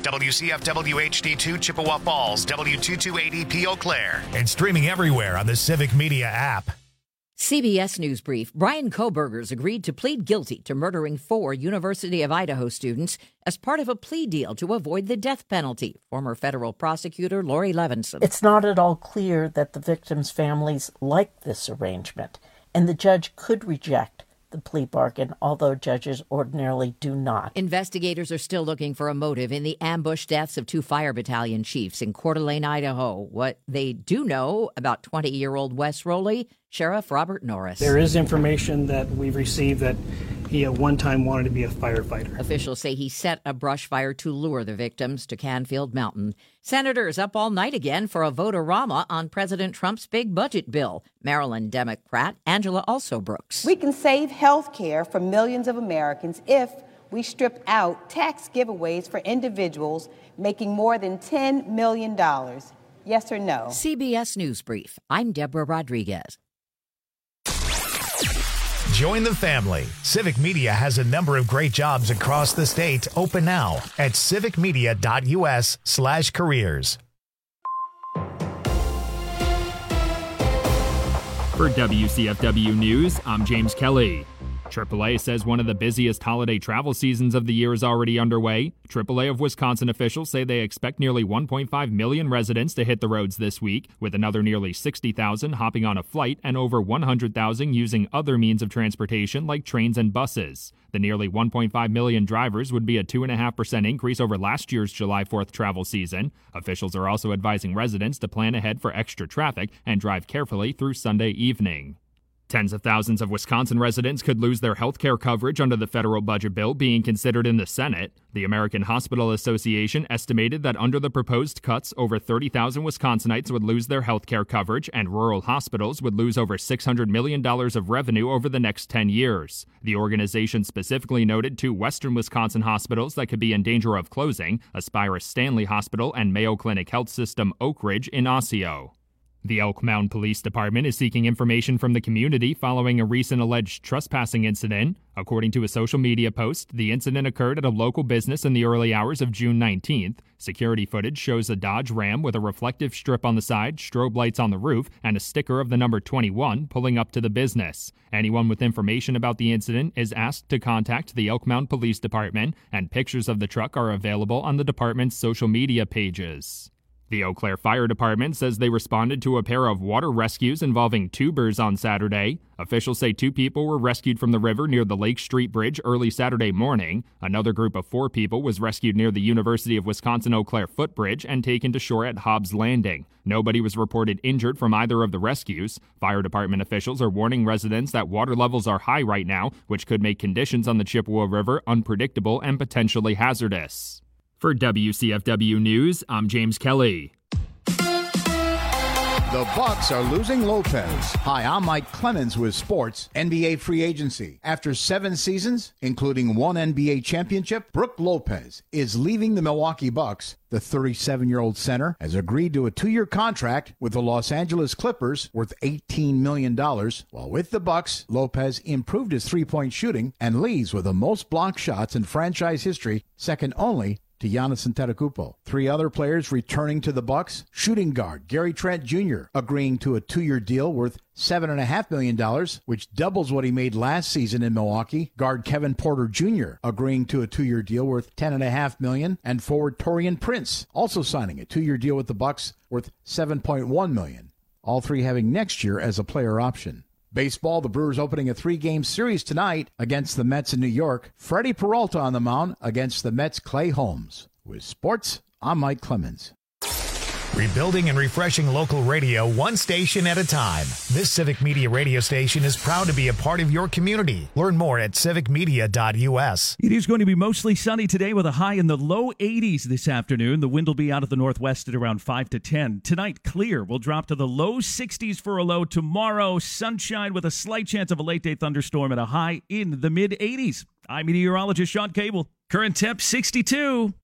WCFW HD2 Chippewa Falls, W2280P Eau Claire, and streaming everywhere on the Civic Media app. CBS News Brief. Brian Kohberger's agreed to plead guilty to murdering 4 University of Idaho students as part of a plea deal to avoid the death penalty. Former federal prosecutor Lori Levinson. It's not at all clear that the victims' families like this arrangement, and the judge could reject the plea bargain, although judges ordinarily do not. Investigators are still looking for a motive in the ambush deaths of 2 fire battalion chiefs in Coeur d'Alene, Idaho. What they do know about 20-year-old Wes Rowley, Sheriff Robert Norris. There is information that we've received that he at one time wanted to be a firefighter. Officials say he set a brush fire to lure the victims to Canfield Mountain. Senators up all night again for a vote-a-rama on President Trump's big budget bill. Maryland Democrat Angela Alsobrooks. We can save health care for millions of Americans if we strip out tax giveaways for individuals making more than $10 million. Yes or no? CBS News Brief. I'm Deborah Rodriguez. Join the family. Civic Media has a number of great jobs across the state open now at civicmedia.us/careers. For WCFW News, I'm James Kelly. AAA says one of the busiest holiday travel seasons of the year is already underway. AAA of Wisconsin officials say they expect nearly 1.5 million residents to hit the roads this week, with another nearly 60,000 hopping on a flight and over 100,000 using other means of transportation like trains and buses. The nearly 1.5 million drivers would be a 2.5% increase over last year's July 4th travel season. Officials are also advising residents to plan ahead for extra traffic and drive carefully through Sunday evening. Tens of thousands of Wisconsin residents could lose their health care coverage under the federal budget bill being considered in the Senate. The American Hospital Association estimated that under the proposed cuts, over 30,000 Wisconsinites would lose their health care coverage, and rural hospitals would lose over $600 million of revenue over the next 10 years. The organization specifically noted 2 western Wisconsin hospitals that could be in danger of closing, Aspirus Stanley Hospital and Mayo Clinic Health System Oak Ridge in Osseo. The Elk Mound Police Department is seeking information from the community following a recent alleged trespassing incident. According to a social media post, the incident occurred at a local business in the early hours of June 19th. Security footage shows a Dodge Ram with a reflective strip on the side, strobe lights on the roof, and a sticker of the number 21 pulling up to the business. Anyone with information about the incident is asked to contact the Elk Mound Police Department, and pictures of the truck are available on the department's social media pages. The Eau Claire Fire Department says they responded to a pair of water rescues involving tubers on Saturday. Officials say 2 people were rescued from the river near the Lake Street Bridge early Saturday morning. Another group of 4 people was rescued near the University of Wisconsin-Eau Claire footbridge and taken to shore at Hobbs Landing. Nobody was reported injured from either of the rescues. Fire department officials are warning residents that water levels are high right now, which could make conditions on the Chippewa River unpredictable and potentially hazardous. For WCFW News, I'm James Kelly. The Bucks are losing Lopez. Hi, I'm Mike Clemens with sports. NBA free agency. After 7 seasons, including 1 NBA championship, Brook Lopez is leaving the Milwaukee Bucks. The 37-year-old center has agreed to a 2-year contract with the Los Angeles Clippers worth $18 million. While with the Bucks, Lopez improved his three-point shooting and leads with the most block shots in franchise history, second only to Giannis Antetokounmpo. 3 other players returning to the Bucks. Shooting guard Gary Trent Jr. agreeing to a 2-year deal worth $7.5 million, which doubles what he made last season in Milwaukee. Guard Kevin Porter Jr. agreeing to a 2-year deal worth $10.5 million, and forward Taurean Prince also signing a 2-year deal with the Bucks worth $7.1 million. All 3 having next year as a player option. Baseball, the Brewers opening a 3-game series tonight against the Mets in New York. Freddie Peralta on the mound against the Mets' Clay Holmes. With sports, I'm Mike Clemens. Rebuilding and refreshing local radio one station at a time. This Civic Media radio station is proud to be a part of your community. Learn more at civicmedia.us. It is going to be mostly sunny today with a high in the low 80s this afternoon. The wind will be out of the northwest at around 5 to 10. Tonight, clear. We'll drop to the low 60s for a low. Tomorrow, sunshine with a slight chance of a late-day thunderstorm and a high in the mid-80s. I'm meteorologist Sean Cable. Current temp 62.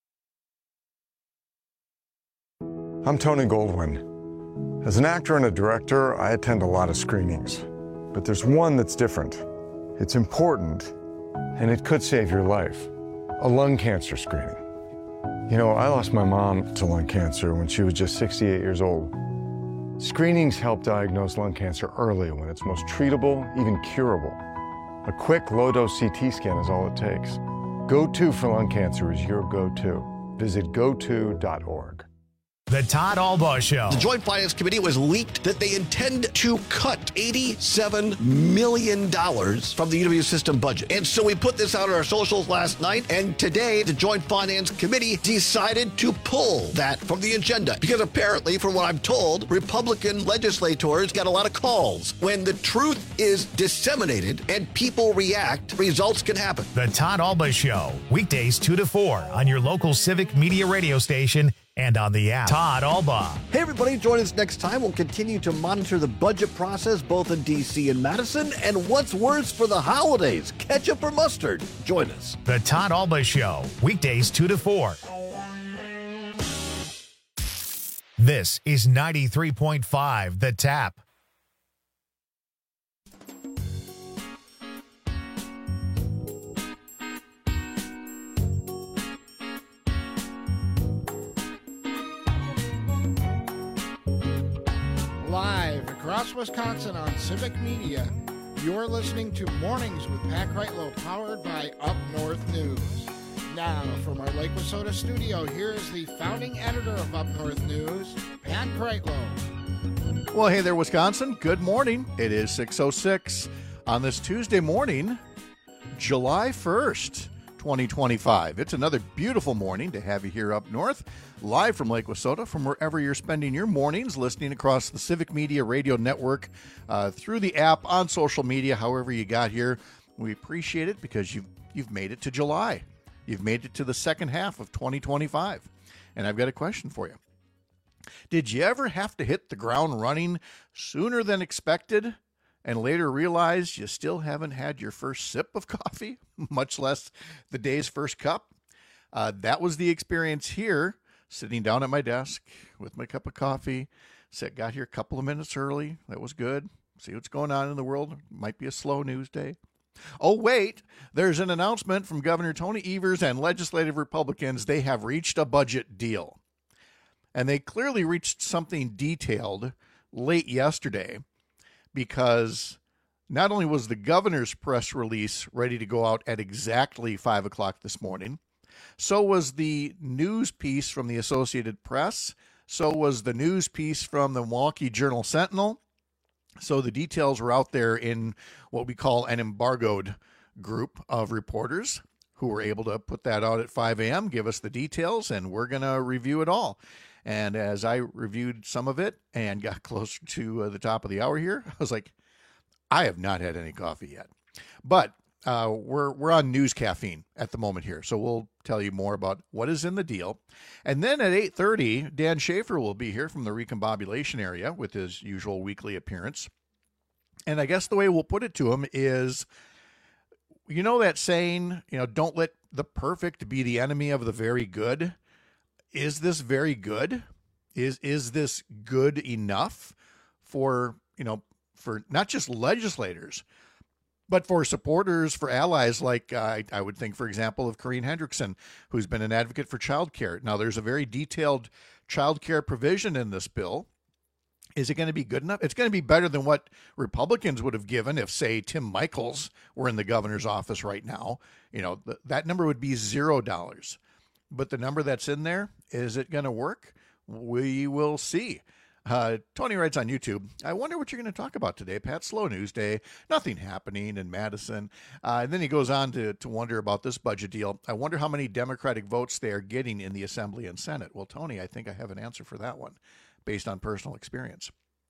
I'm Tony Goldwyn. As an actor and a director, I attend a lot of screenings. But there's one that's different. It's important, and it could save your life. A lung cancer screening. You know, I lost my mom to lung cancer when she was just 68 years old. Screenings help diagnose lung cancer early when it's most treatable, even curable. A quick, low-dose CT scan is all it takes. Go-To for lung cancer is your go-to. Visit goto.org. The Todd Albaugh Show. The Joint Finance Committee was leaked that they intend to cut $87 million from the UW system budget. And so we put this out on our socials last night, and today the Joint Finance Committee decided to pull that from the agenda. Because apparently, from what I'm told, Republican legislators got a lot of calls. When the truth is disseminated and people react, results can happen. The Todd Albaugh Show, weekdays 2 to 4 on your local Civic Media radio station and on the app. Todd Albaugh. Hey, everybody, join us next time. We'll continue to monitor the budget process both in D.C. and Madison. And what's worse for the holidays, ketchup or mustard? Join us. The Todd Albaugh Show, weekdays 2 to 4. This is 93.5 The Tap. Live across Wisconsin on Civic Media, you're listening to Mornings with Pat Kreitlow, powered by Up North News. Now, from our Lake Wissota studio, here is the founding editor of Up North News, Pat Kreitlow. Well, hey there, Wisconsin. Good morning. It is 6:06 on this Tuesday morning, July 1st. 2025. It's another beautiful morning to have you here up north, live from Lake Wissota, from wherever you're spending your mornings, listening across the Civic Media Radio Network, through the app, on social media, however you got here. We appreciate it because you've made it to July. You've made it to the second half of 2025. And I've got a question for you. Did you ever have to hit the ground running sooner than expected and later realize you still haven't had your first sip of coffee, much less the day's first cup? That was the experience here, sitting down at my desk with my cup of coffee. Got here a couple of minutes early. That was good. See what's going on in the world. Might be a slow news day. Oh, wait, there's an announcement from Governor Tony Evers and legislative Republicans. They have reached a budget deal. And they clearly reached something detailed late yesterday, because not only was the governor's press release ready to go out at exactly 5 o'clock this morning, so was the news piece from the Associated Press, so was the news piece from the Milwaukee Journal-Sentinel. So the details were out there in what we call an embargoed group of reporters who were able to put that out at 5 a.m., give us the details, and we're going to review it all. And as I reviewed some of it and got closer to the top of the hour here, I was like, I have not had any coffee yet. But we're on news caffeine at the moment here, so we'll tell you more about what is in the deal. And then at 8:30, Dan Schaefer will be here from the recombobulation area with his usual weekly appearance. And I guess the way we'll put it to him is, you know that saying, don't let the perfect be the enemy of the very good. Is this very good? Is this good enough for not just legislators, but for supporters, for allies like I would think, for example, of Corinne Hendrickson, who's been an advocate for child care. Now, there's a very detailed child care provision in this bill. Is it going to be good enough? It's going to be better than what Republicans would have given if, say, Tim Michels were in the governor's office right now. That number would be $0. But the number that's in there, is it going to work? We will see. Tony writes on YouTube, I wonder what you're going to talk about today, Pat. Slow news day, nothing happening in Madison. And then he goes on to wonder about this budget deal. I wonder how many Democratic votes they are getting in the Assembly and Senate. Well, Tony, I think I have an answer for that one based on personal experience.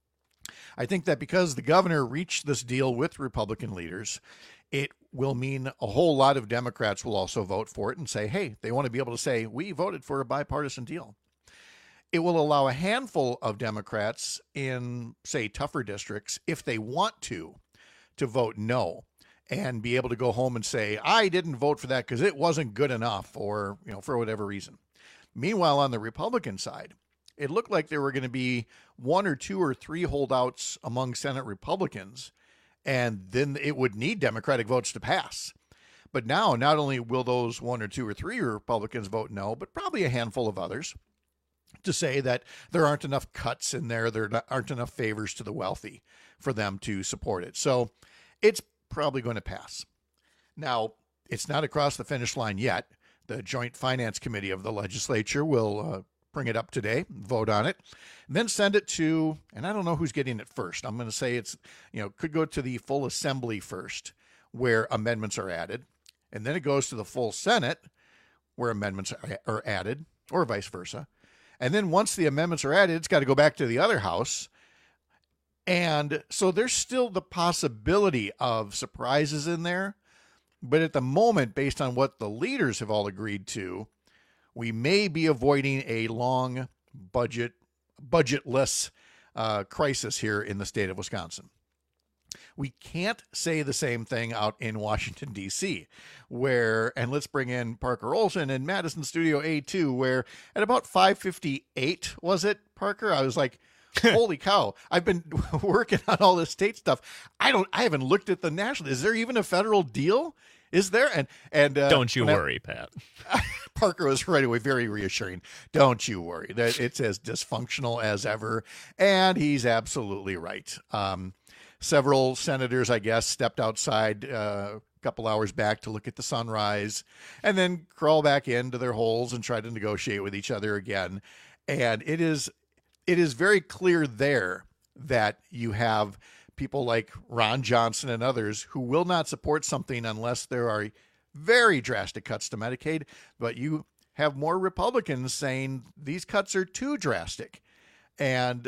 I think that because the governor reached this deal with Republican leaders, it will mean a whole lot of Democrats will also vote for it and say, hey, they want to be able to say, we voted for a bipartisan deal. It will allow a handful of Democrats in, say, tougher districts, if they want to vote no and be able to go home and say, I didn't vote for that because it wasn't good enough or, for whatever reason. Meanwhile, on the Republican side, it looked like there were going to be 1 or 2 or 3 holdouts among Senate Republicans, and then it would need Democratic votes to pass. But now, not only will those 1 or 2 or 3 Republicans vote no, but probably a handful of others to say that there aren't enough cuts in there, aren't enough favors to the wealthy for them to support it. So it's probably going to pass. Now, it's not across the finish line yet. The Joint Finance Committee of the legislature will bring it up today, vote on it, and then send it to, and I don't know who's getting it first. I'm going to say it's, could go to the full assembly first, where amendments are added, and then it goes to the full Senate, where amendments are added, or vice versa. And then once the amendments are added, it's got to go back to the other house. And so there's still the possibility of surprises in there. But at the moment, based on what the leaders have all agreed to, we may be avoiding a long budgetless crisis here in the state of Wisconsin. We can't say the same thing out in Washington, D.C., where, and let's bring in Parker Olson in Madison Studio A2, where at about 5:58, was it, Parker? I was like, holy cow, I've been working on all this state stuff. I haven't looked at the national. Is there even a federal deal? Is there? And don't you worry, Pat. Parker was right away very reassuring. Don't you worry. It's as dysfunctional as ever. And he's absolutely right. Several senators, I guess, stepped outside a couple hours back to look at the sunrise and then crawl back into their holes and try to negotiate with each other again. And it is very clear there that you have people like Ron Johnson and others who will not support something unless there are very drastic cuts to Medicaid. But you have more Republicans saying these cuts are too drastic. And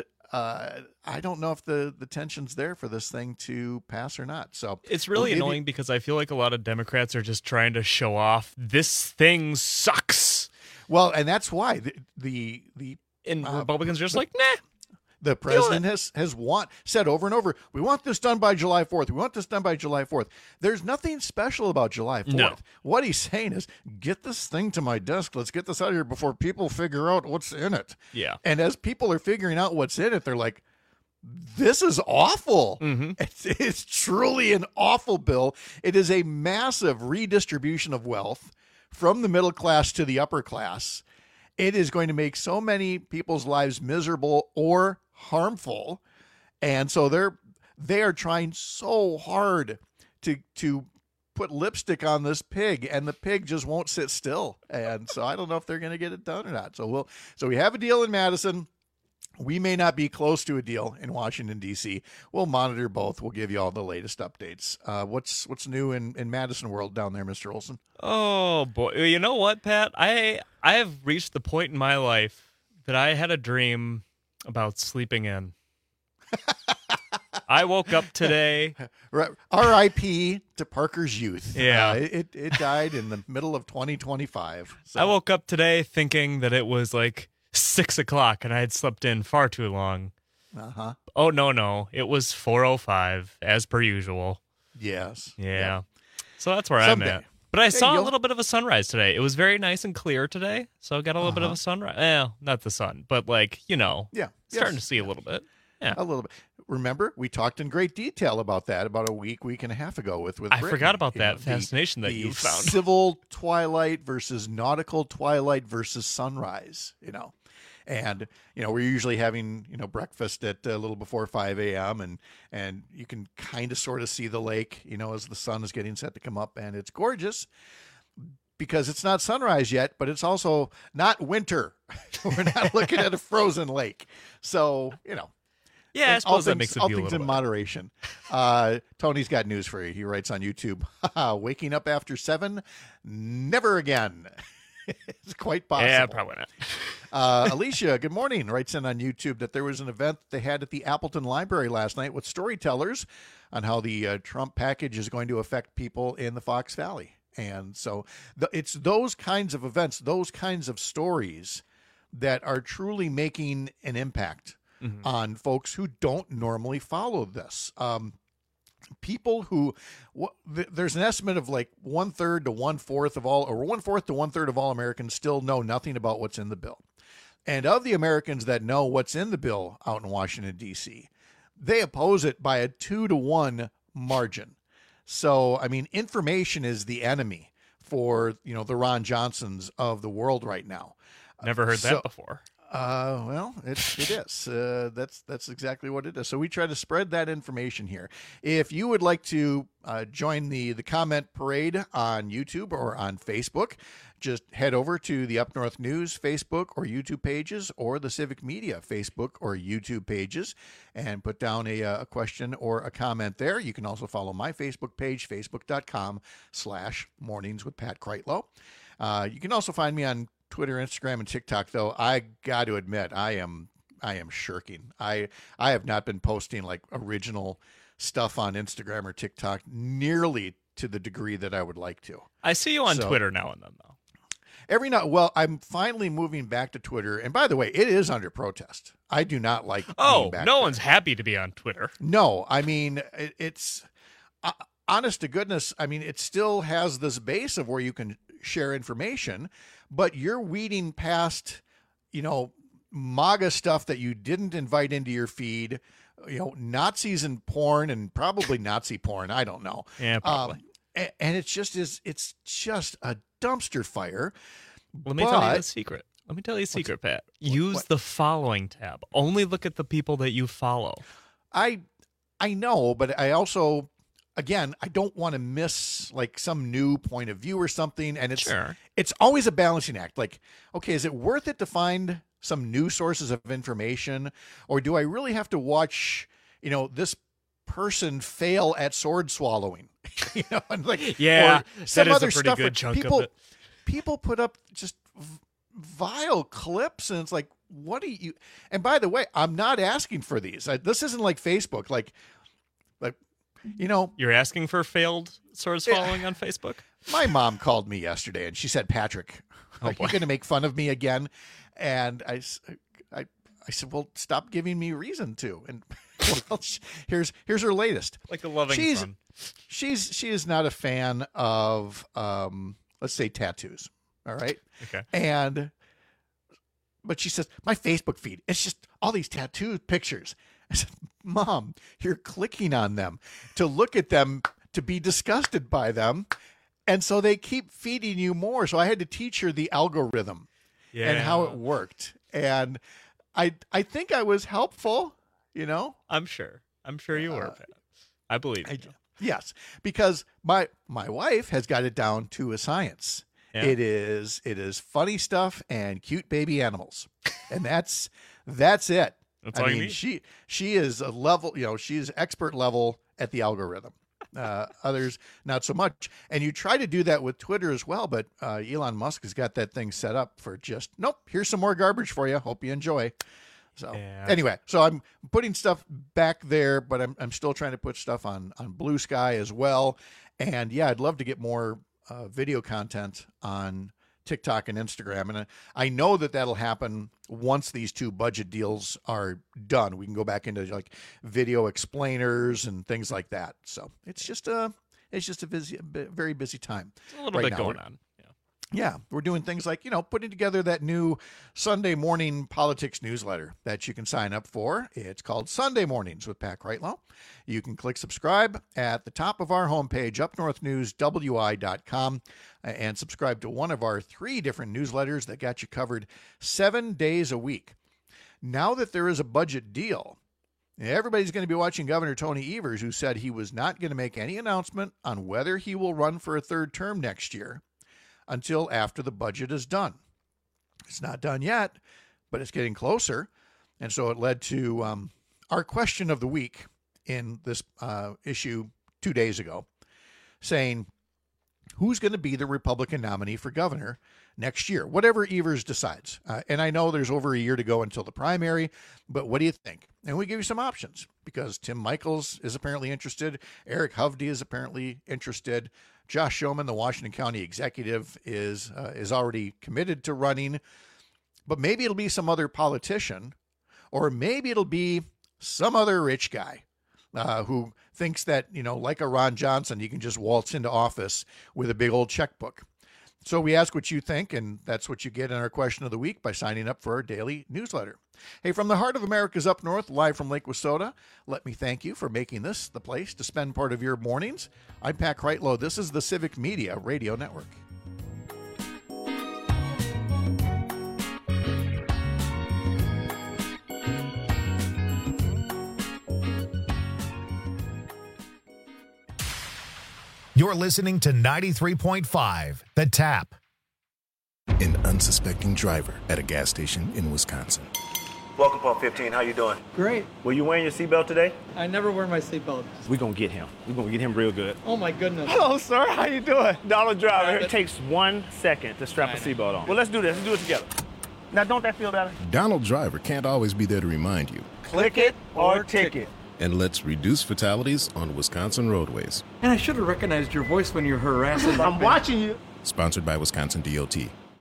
I don't know if the tension's there for this thing to pass or not. So it's really annoying because I feel like a lot of Democrats are just trying to show off this thing sucks. Well, and that's why the Republicans are just like, nah. The president has said over and over, we want this done by July 4th. We want this done by July 4th. There's nothing special about July 4th. No. What he's saying is, get this thing to my desk. Let's get this out of here before people figure out what's in it. Yeah. And as people are figuring out what's in it, they're like, this is awful. Mm-hmm. It's truly an awful bill. It is a massive redistribution of wealth from the middle class to the upper class. It is going to make so many people's lives miserable or harmful, and so they are trying so hard to put lipstick on this pig, and the pig just won't sit still. And so I don't know if they're going to get it done or not. So we have a deal in Madison. We may not be close to a deal in Washington, D.C. We'll monitor both. We'll give you all the latest updates. What's new in Madison world down there, Mr. Olson? Oh boy, you know what, Pat? I have reached the point in my life that I had a dream about sleeping in. I woke up today. R.I.P. to Parker's youth. Yeah. It died in the middle of 2025. So. I woke up today thinking that it was like 6 o'clock and I had slept in far too long. Uh-huh. Oh, no. It was 4:05 as per usual. Yes. Yeah. So that's where Someday. I'm at. But I saw a little bit of a sunrise today. It was very nice and clear today, so I got a little bit of a sunrise. Not the sun, but starting to see a little bit. Yeah, a little bit. Remember, we talked in great detail about that about a week and a half ago with I Brittany. forgot about that fascination that you found. Civil twilight versus nautical twilight versus sunrise, And, we're usually having, breakfast at a little before 5 a.m. and you can kind of sort of see the lake, as the sun is getting set to come up, and it's gorgeous because it's not sunrise yet, but it's also not winter. We're not looking at a frozen lake. So, Yeah, I suppose that makes it feel all a things little in bit. moderation. Tony's got news for you. He writes on YouTube, waking up after 7, never again. It's quite possible. Yeah, probably not. Alicia, good morning, writes in on YouTube that there was an event they had at the Appleton Library last night with storytellers on how the Trump package is going to affect people in the Fox Valley. And so it's those kinds of events, those kinds of stories that are truly making an impact on folks who don't normally follow this. People who there's an estimate of like 1/3 to 1/4 of all, or 1/4 to 1/3 of all Americans still know nothing about what's in the bill. And of the Americans that know what's in the bill out in Washington, D.C., they oppose it by a 2-to-1 margin. So, I mean, information is the enemy for, the Ron Johnsons of the world right now. Never heard that before. Well, it is. That's exactly what it is. So we try to spread that information here. If you would like to join the comment parade on YouTube or on Facebook, just head over to the Up North News Facebook or YouTube pages, or the Civic Media Facebook or YouTube pages, and put down a question or a comment there. You can also follow my Facebook page, facebook.com/Mornings with Pat Kreitlow. You can also find me on Twitter, Instagram, and TikTok, though I got to admit I am shirking. I have not been posting like original stuff on Instagram or TikTok nearly to the degree that I would like to. I see you on Twitter now and then, though. Well, I'm finally moving back to Twitter, and by the way, it is under protest. I do not like. Oh, no one's happy to be on Twitter. No, I mean it's honest to goodness. I mean, it still has this base of where you can share information, but you're weeding past, MAGA stuff that you didn't invite into your feed, Nazis and porn, and probably Nazi porn. I don't know. Yeah, probably. And it's just a dumpster fire. Let me tell you the secret. Pat. Use the following tab. Only look at the people that you follow. I know, but I also, again, I don't want to miss like some new point of view or something. And it's always a balancing act. Like, okay, is it worth it to find some new sources of information, or do I really have to watch, this person fail at sword swallowing? And like, yeah, or some that is other a pretty stuff. good chunk of it. People put up just vile clips, and it's like, what do you? And by the way, I'm not asking for these. This isn't like Facebook. Like. You're asking for failed sword swallowing on Facebook? My mom called me yesterday and she said, Patrick, are you going to make fun of me again? And I said, well, stop giving me reason to. And well, here's her latest. Like a loving son. She is not a fan of, let's say, tattoos. All right. Okay. But she says, my Facebook feed, it's just all these tattoo pictures. I said, Mom, you're clicking on them to look at them, to be disgusted by them. And so they keep feeding you more. So I had to teach her the algorithm and how it worked. And I think I was helpful, I'm sure you were, Pat. I believe you. Yes, because my wife has got it down to a science. Yeah. It is funny stuff and cute baby animals. And that's it. That's all you need. She is a level, she's expert level at the algorithm. Others, not so much. And you try to do that with Twitter as well, but Elon Musk has got that thing set up for just, nope, here's some more garbage for you. Hope you enjoy. So anyway, so I'm putting stuff back there, but I'm still trying to put stuff on Blue Sky as well. And yeah, I'd love to get more video content on TikTok and Instagram. And I know that that'll happen once these two budget deals are done. We can go back into like video explainers and things like that. So it's just a very busy time. It's a little bit going on. Yeah, we're doing things like, putting together that new Sunday morning politics newsletter that you can sign up for. It's called Sunday Mornings with Pat Kreitlow. You can click subscribe at the top of our homepage, upnorthnewswi.com, and subscribe to one of our 3 different newsletters that got you covered 7 days a week. Now that there is a budget deal, everybody's going to be watching Governor Tony Evers, who said he was not going to make any announcement on whether he will run for a 3rd term next year until after the budget is done. It's not done yet, but it's getting closer. And so it led to our question of the week in this issue 2 days ago, saying, who's going to be the Republican nominee for governor next year, whatever Evers decides? And I know there's over a year to go until the primary, but what do you think? And we give you some options because Tim Michaels is apparently interested. Eric Hovde is apparently interested. Josh Schoeman, the Washington County executive, is already committed to running, but maybe it'll be some other politician, or maybe it'll be some other rich guy who thinks that, like a Ron Johnson, you can just waltz into office with a big old checkbook. So we ask what you think, and that's what you get in our question of the week by signing up for our daily newsletter. Hey, from the heart of America's Up North, live from Lake Wissota, let me thank you for making this the place to spend part of your mornings. I'm Pat Kreitlow. This is the Civic Media Radio Network. You're listening to 93.5, The Tap. An unsuspecting driver at a gas station in Wisconsin. Welcome, Pump 15. How you doing? Great. Were you wearing your seatbelt today? I never wear my seatbelt. We're going to get him. We're going to get him real good. Oh, my goodness. Hello, sir. How you doing? Donald Driver. It takes 1 second to strap a seatbelt on. Well, let's do this. Let's do it together. Now, don't that feel better? Donald Driver can't always be there to remind you. Click it or ticket. And let's reduce fatalities on Wisconsin roadways. And I should have recognized your voice when you're harassing. I'm watching you. Sponsored by Wisconsin DOT.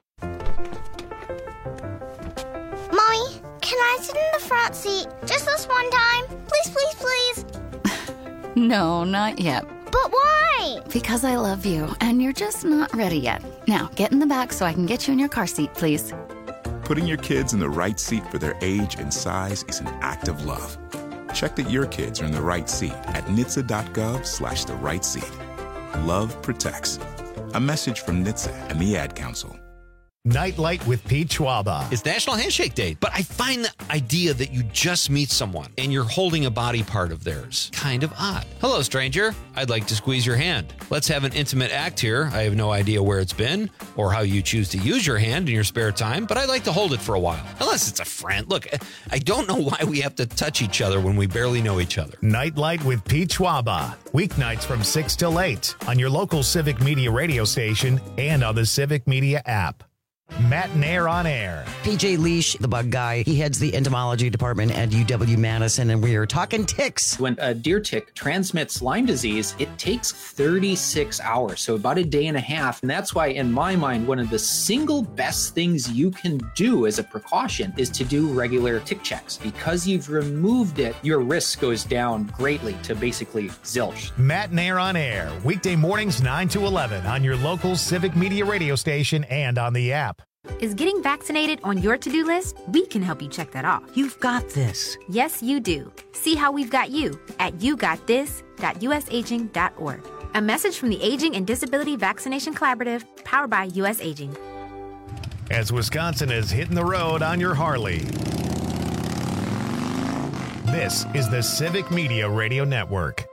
Mommy, can I sit in the front seat just this one time? Please, please, please. No, not yet. But why? Because I love you, and you're just not ready yet. Now, get in the back so I can get you in your car seat, please. Putting your kids in the right seat for their age and size is an act of love. Check that your kids are in the right seat at NHTSA.gov/the right seat. Love protects. A message from NHTSA and the Ad Council. Nightlight with Pete Schwaba. It's National Handshake Day, but I find the idea that you just meet someone and you're holding a body part of theirs kind of odd. Hello, stranger. I'd like to squeeze your hand. Let's have an intimate act here. I have no idea where it's been or how you choose to use your hand in your spare time, but I'd like to hold it for a while. Unless it's a friend. Look, I don't know why we have to touch each other when we barely know each other. Nightlight with Pete Schwaba. Weeknights from 6 till 8 on your local Civic Media radio station and on the Civic Media app. Matt Nair on air. PJ Leash, the bug guy, he heads the entomology department at UW-Madison, and we are talking ticks. When a deer tick transmits Lyme disease, it takes 36 hours, so about a day and a half. And that's why, in my mind, one of the single best things you can do as a precaution is to do regular tick checks. Because you've removed it, your risk goes down greatly to basically zilch. Matt Nair on air, weekday mornings 9 to 11 on your local Civic Media radio station and on the app. Is getting vaccinated on your to-do list? We can help you check that off. You've got this. Yes, you do. See how we've got you at yougotthis.usaging.org. A message from the Aging and Disability Vaccination Collaborative, powered by U.S. Aging. As Wisconsin is hitting the road on your Harley, this is the Civic Media Radio Network.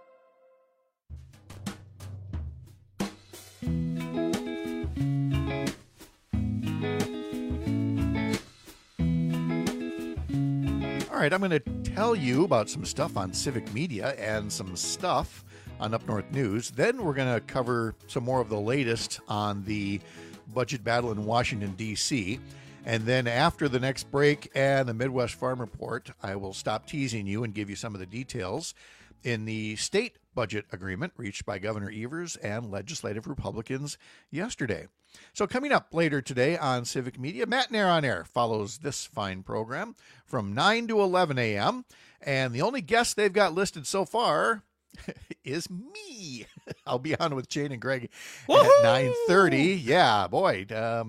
All right, I'm going to tell you about some stuff on Civic Media and some stuff on Up North News. Then we're going to cover some more of the latest on the budget battle in Washington, D.C. And then after the next break and the Midwest Farm Report, I will stop teasing you and give you some of the details in the state budget agreement reached by Governor Evers and legislative Republicans yesterday. So coming up later today on Civic Media, Matt Nair on Air follows this fine program from 9 to 11 a.m. And the only guest they've got listed so far is me. I'll be on with Jane and Greg at 9:30. Yeah, boy.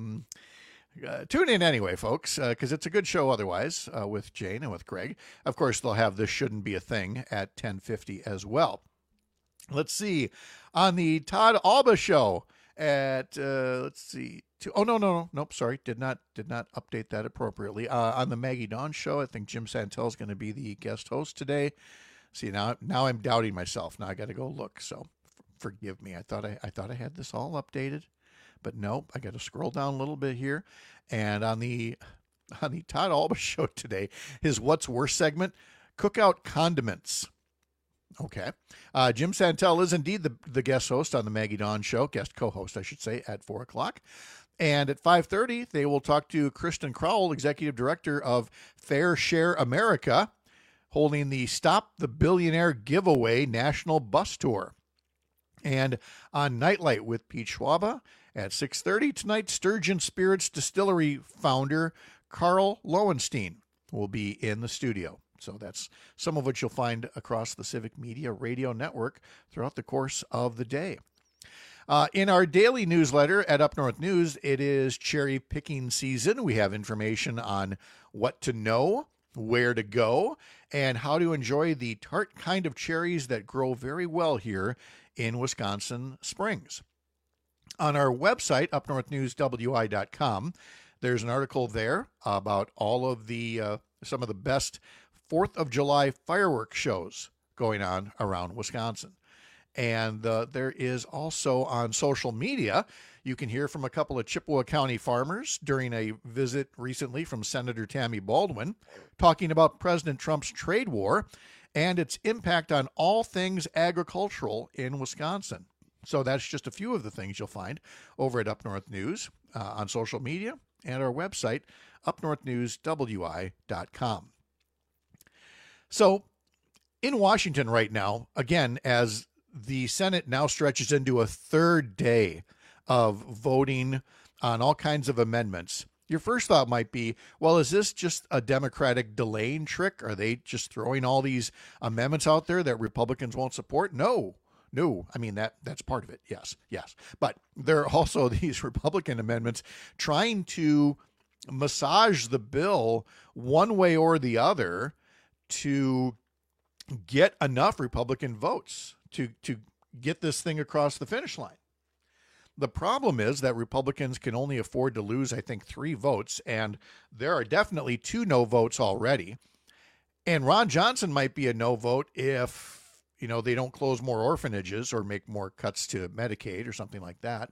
Tune in anyway, folks, because it's a good show otherwise with Jane and with Greg. Of course, they'll have This Shouldn't Be a Thing at 10:50 as well. Let's see. On the Todd Alba show at, let's see. Nope, sorry. Did not update that appropriately. On the Maggie Dawn show, I think Jim Santel is going to be the guest host today. See, now I'm doubting myself. Now I got to go look, so forgive me. I thought I had this all updated. But nope, I got to scroll down a little bit here. And on the Todd Alba show today, his What's Worse segment, Cookout Condiments. Okay. Jim Santel is indeed the guest host on the Maggie Dawn show, guest co-host, I should say, at 4 o'clock. And at 5:30, they will talk to Kristen Crowell, executive director of Fair Share America, holding the Stop the Billionaire Giveaway National Bus Tour. And on Nightlight with Pete Schwaba at 6:30 tonight, Sturgeon Spirits Distillery founder Carl Lowenstein will be in the studio. So that's some of what you'll find across the Civic Media Radio Network throughout the course of the day. In our daily newsletter at Up North News, it is cherry picking season. We have information on what to know, where to go, and how to enjoy the tart kind of cherries that grow very well here in Wisconsin Springs. On our website, upnorthnewswi.com, there's an article there about all of the some of the best 4th of July fireworks shows going on around Wisconsin. And there is also on social media, you can hear from a couple of Chippewa County farmers during a visit recently from Senator Tammy Baldwin, talking about President Trump's trade war and its impact on all things agricultural in Wisconsin. So that's just a few of the things you'll find over at Up North News on social media and our website, upnorthnewswi.com. So in Washington right now, again, as the Senate now stretches into a third day of voting on all kinds of amendments, your first thought might be, well, is this just a Democratic delaying trick? Are they just throwing all these amendments out there that Republicans won't support? No. I mean, that's part of it. Yes. But there are also these Republican amendments trying to massage the bill one way or the other to get enough Republican votes to get this thing across the finish line. The problem is that Republicans can only afford to lose, I think, 3 votes, and there are definitely 2 no votes already. And Ron Johnson might be a no vote if they don't close more orphanages or make more cuts to Medicaid or something like that.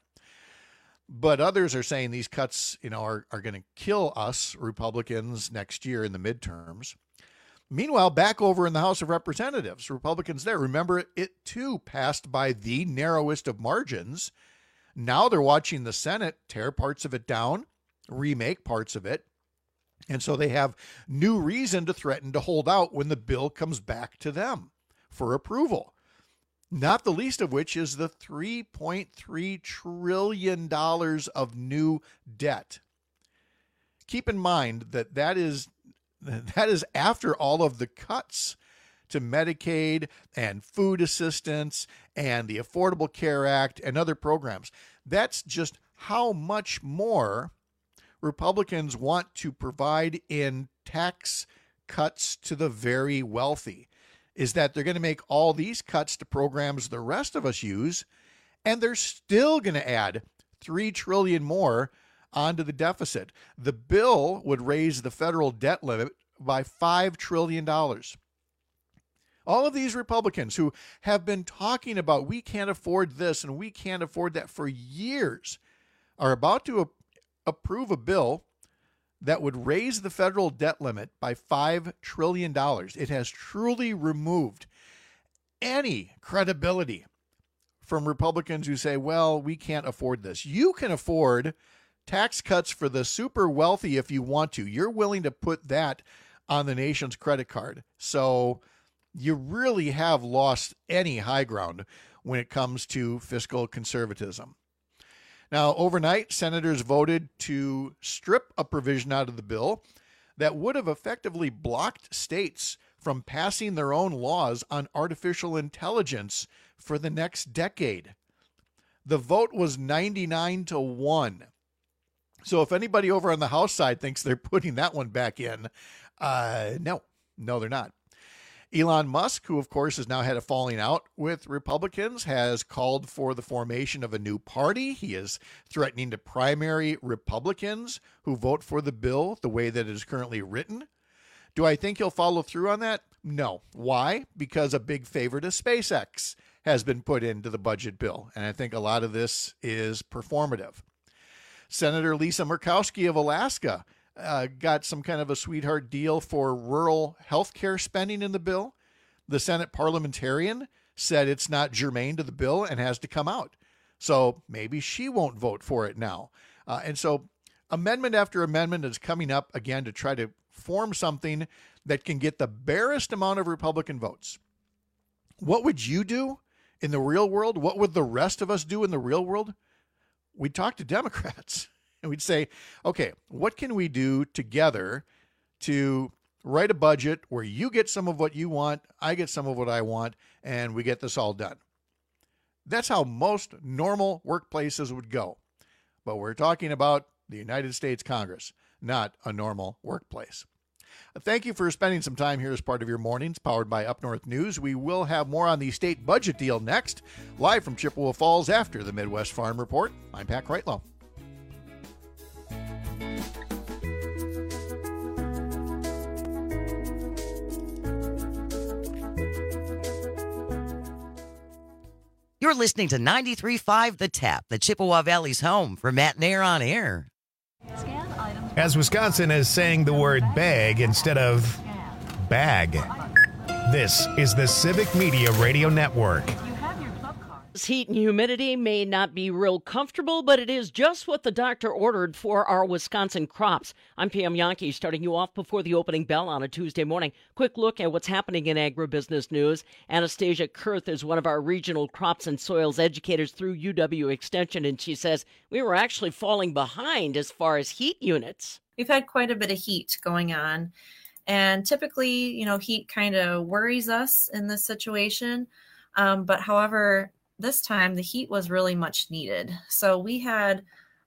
But others are saying these cuts, are going to kill us Republicans next year in the midterms. Meanwhile, back over in the House of Representatives, Republicans there, remember, it too passed by the narrowest of margins. Now they're watching the Senate tear parts of it down, remake parts of it. And so they have new reason to threaten to hold out when the bill comes back to them for approval, not the least of which is the $3.3 trillion of new debt. Keep in mind that is after all of the cuts to Medicaid and food assistance and the Affordable Care Act and other programs. That's just how much more Republicans want to provide in tax cuts to the very wealthy. Is that they're going to make all these cuts to programs the rest of us use, and they're still going to add $3 trillion more onto the deficit. The bill would raise the federal debt limit by $5 trillion. All of these Republicans who have been talking about we can't afford this and we can't afford that for years are about to approve a bill that would raise the federal debt limit by $5 trillion. It has truly removed any credibility from Republicans who say, well, we can't afford this. You can afford tax cuts for the super wealthy if you want to. You're willing to put that on the nation's credit card. So you really have lost any high ground when it comes to fiscal conservatism. Now, overnight, senators voted to strip a provision out of the bill that would have effectively blocked states from passing their own laws on artificial intelligence for the next decade. The vote was 99-1. So if anybody over on the House side thinks they're putting that one back in, no, they're not. Elon Musk, who of course has now had a falling out with Republicans, has called for the formation of a new party. He is threatening to primary Republicans who vote for the bill the way that it is currently written. Do I think he'll follow through on that? No. Why? Because a big favor to SpaceX has been put into the budget bill, and I think a lot of this is performative. Senator Lisa Murkowski of Alaska got some kind of a sweetheart deal for rural health care spending in the bill. The Senate parliamentarian said it's not germane to the bill and has to come out. So maybe she won't vote for it now. And so amendment after amendment is coming up again to try to form something that can get the barest amount of Republican votes. What would you do in the real world? What would the rest of us do in the real world? We'd talk to Democrats. And we'd say, okay, what can we do together to write a budget where you get some of what you want, I get some of what I want, and we get this all done? That's how most normal workplaces would go. But we're talking about the United States Congress, not a normal workplace. Thank you for spending some time here as part of your mornings, powered by Up North News. We will have more on the state budget deal next, live from Chippewa Falls after the Midwest Farm Report. I'm Pat Kreitlow. You're listening to 93.5 The Tap, the Chippewa Valley's home for Matt Nair on Air. As Wisconsin is saying the word bag instead of bag. This is the Civic Media Radio Network. Heat and humidity may not be real comfortable, but it is just what the doctor ordered for our Wisconsin crops. I'm Pam Yankee, starting you off before the opening bell on a Tuesday morning. Quick look at what's happening in agribusiness news. Anastasia Kurth is one of our regional crops and soils educators through UW Extension, and she says we were actually falling behind as far as heat units. We've had quite a bit of heat going on, and typically, heat kind of worries us in this situation, but however, this time, the heat was really much needed. So we had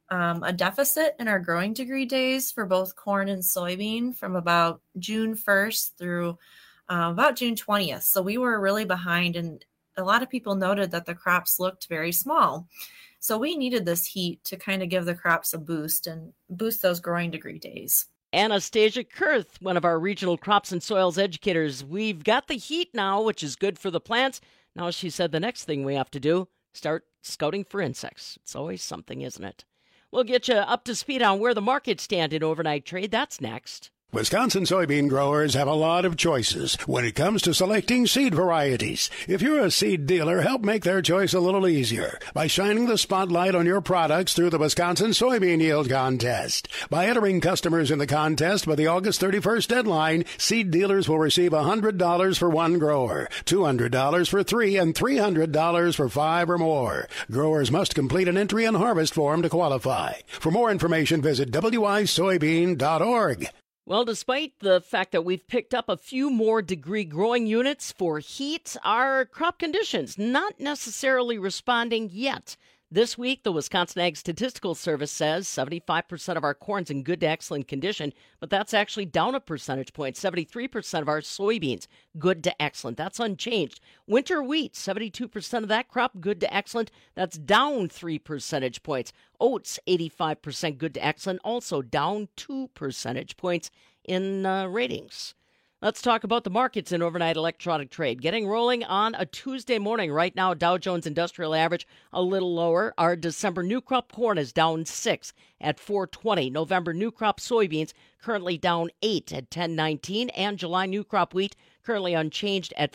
a deficit in our growing degree days for both corn and soybean from about June 1st through about June 20th. So we were really behind, and a lot of people noted that the crops looked very small. So we needed this heat to kind of give the crops a boost and boost those growing degree days. Anastasia Kurth, one of our regional crops and soils educators. We've got the heat now, which is good for the plants. Now, she said the next thing we have to do, start scouting for insects. It's always something, isn't it? We'll get you up to speed on where the markets stand in overnight trade. That's next. Wisconsin soybean growers have a lot of choices when it comes to selecting seed varieties. If you're a seed dealer, help make their choice a little easier by shining the spotlight on your products through the Wisconsin Soybean Yield Contest. By entering customers in the contest by the August 31st deadline, seed dealers will receive $100 for one grower, $200 for three, and $300 for five or more. Growers must complete an entry and harvest form to qualify. For more information, visit wisoybean.org. Well, despite the fact that we've picked up a few more degree growing units for heat, our crop conditions not necessarily responding yet. This week, the Wisconsin Ag Statistical Service says 75% of our corn's in good to excellent condition, but that's actually down a percentage point. 73% of our soybeans, good to excellent. That's unchanged. Winter wheat, 72% of that crop, good to excellent. That's down 3 percentage points. Oats, 85% good to excellent, also down 2 percentage points in ratings. Let's talk about the markets in overnight electronic trade. Getting rolling on a Tuesday morning. Right now, Dow Jones Industrial Average a little lower. Our December new crop corn is down 6 at 420. November new crop soybeans currently down 8 at 1019. And July new crop wheat currently unchanged at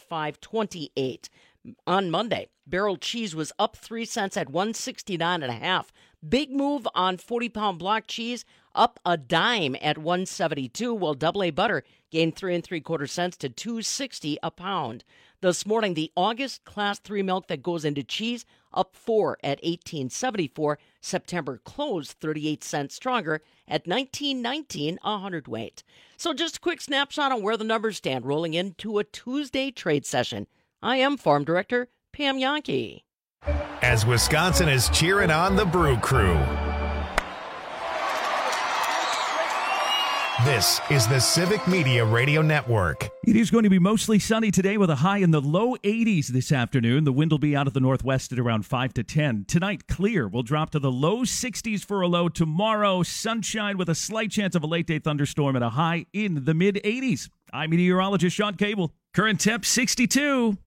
528. On Monday, barrel cheese was up 3 cents at 169.5. Big move on 40-pound block cheese, up a dime at 172, while Double A butter gained 3 3/4 cents to 2.60 a pound. This morning, the August Class 3 milk that goes into cheese up 4 at 18.74. September closed 38 cents stronger at 19.19 a hundredweight. So just a quick snapshot on where the numbers stand rolling into a Tuesday trade session. I am Farm Director Pam Yankee. As Wisconsin is cheering on the Brew Crew. This is the Civic Media Radio Network. It is going to be mostly sunny today with a high in the low 80s this afternoon. The wind will be out of the northwest at around 5 to 10. Tonight, clear. We'll drop to the low 60s for a low. Tomorrow, sunshine with a slight chance of a late-day thunderstorm at a high in the mid-80s. I'm meteorologist Sean Cable. Current temp 62.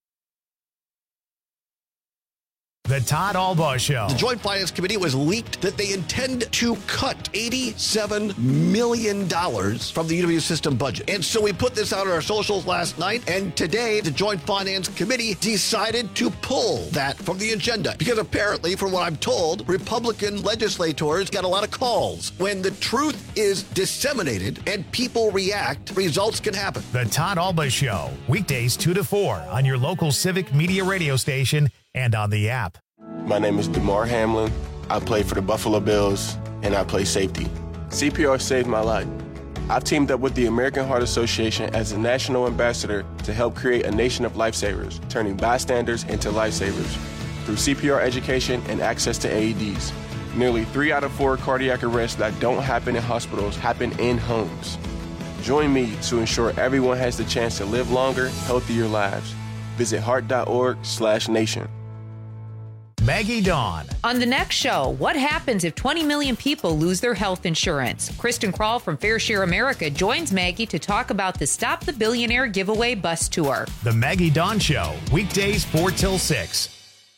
The Todd Albaugh Show. The Joint Finance Committee was leaked that they intend to cut $87 million from the UW system budget. And so we put this out on our socials last night, and today the Joint Finance Committee decided to pull that from the agenda. Because apparently, from what I'm told, Republican legislators got a lot of calls. When the truth is disseminated and people react, results can happen. The Todd Albaugh Show, weekdays 2 to 4 on your local Civic Media radio station and on the app. My name is DeMar Hamlin. I play for the Buffalo Bills, and I play safety. CPR saved my life. I've teamed up with the American Heart Association as a national ambassador to help create a nation of lifesavers, turning bystanders into lifesavers. through CPR education and access to AEDs. Nearly 3 out of 4 cardiac arrests that don't happen in hospitals happen in homes. Join me to ensure everyone has the chance to live longer, healthier lives. Visit heart.org/nation. Maggie Dawn. On the next show, what happens if 20 million people lose their health insurance? Kristen Krall from Fair Share America joins Maggie to talk about the Stop the Billionaire giveaway bus tour. The Maggie Dawn Show, weekdays 4 till 6.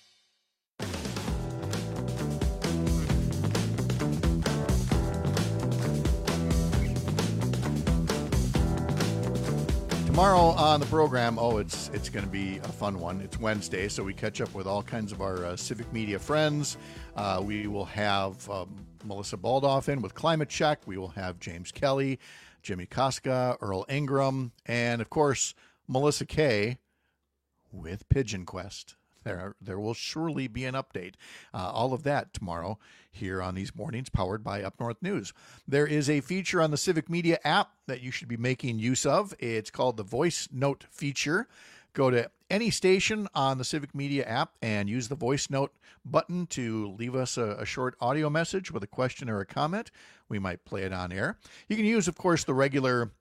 Tomorrow on the program, it's going to be a fun one. It's Wednesday, so we catch up with all kinds of our civic media friends. We will have Melissa Baldoff in with Climate Check. We will have James Kelly, Jimmy Koska, Earl Ingram, and, of course, Melissa Kay with Pigeon Quest. There will surely be an update. All of that tomorrow here on these mornings, powered by Up North News. There is a feature on the Civic Media app that you should be making use of. It's called the Voice Note feature. Go to any station on the Civic Media app and use the Voice Note button to leave us a short audio message with a question or a comment. We might play it on air. You can use, of course, the regular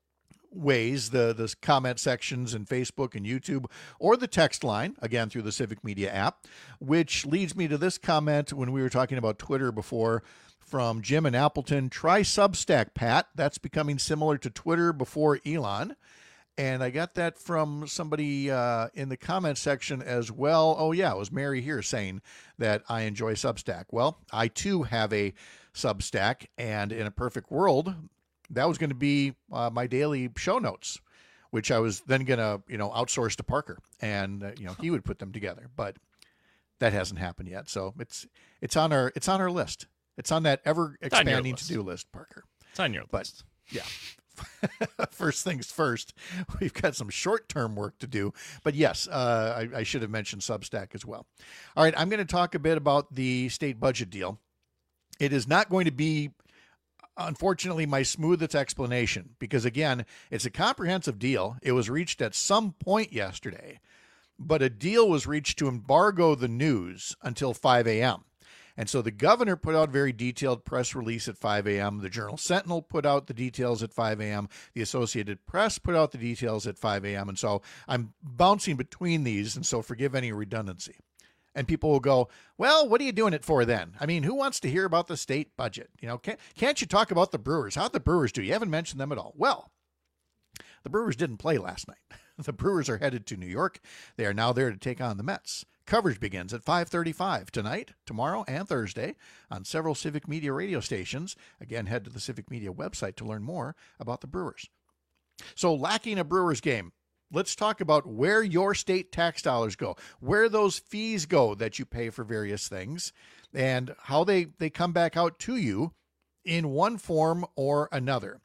ways, the comment sections in Facebook and YouTube, or the text line, again, through the Civic Media app, which leads me to this comment when we were talking about Twitter before from Jim in Appleton. Try Substack, Pat. That's becoming similar to Twitter before Elon. And I got that from somebody in the comment section as well. Oh, yeah, it was Mary here saying that I enjoy Substack. Well, I, too, have a Substack, and in a perfect world, that was going to be my daily show notes, which I was then going to, outsource to Parker, and he would put them together. But that hasn't happened yet, so it's on our list. It's on that ever expanding to-do list, Parker. It's on your list. Yeah. First things first, we've got some short-term work to do. But yes, I should have mentioned Substack as well. All right, I'm going to talk a bit about the state budget deal. It is not going to be, unfortunately, my smoothest explanation because, again, it's a comprehensive deal. It was reached at some point yesterday, but a deal was reached to embargo the news until 5 a.m. And so the governor put out a very detailed press release at 5 a.m. The Journal-Sentinel put out the details at 5 a.m. The Associated Press put out the details at 5 a.m. And so I'm bouncing between these, and so forgive any redundancy. And people will go, well, what are you doing it for then? I mean, who wants to hear about the state budget? Can't you talk about the Brewers? How'd the Brewers do? You haven't mentioned them at all. Well, the Brewers didn't play last night. The Brewers are headed to New York. They are now there to take on the Mets. Coverage begins at 5:35 tonight, tomorrow, and Thursday on several Civic Media radio stations. Again, head to the Civic Media website to learn more about the Brewers. So, lacking a Brewers game, let's talk about where your state tax dollars go, where those fees go that you pay for various things, and how they come back out to you in one form or another.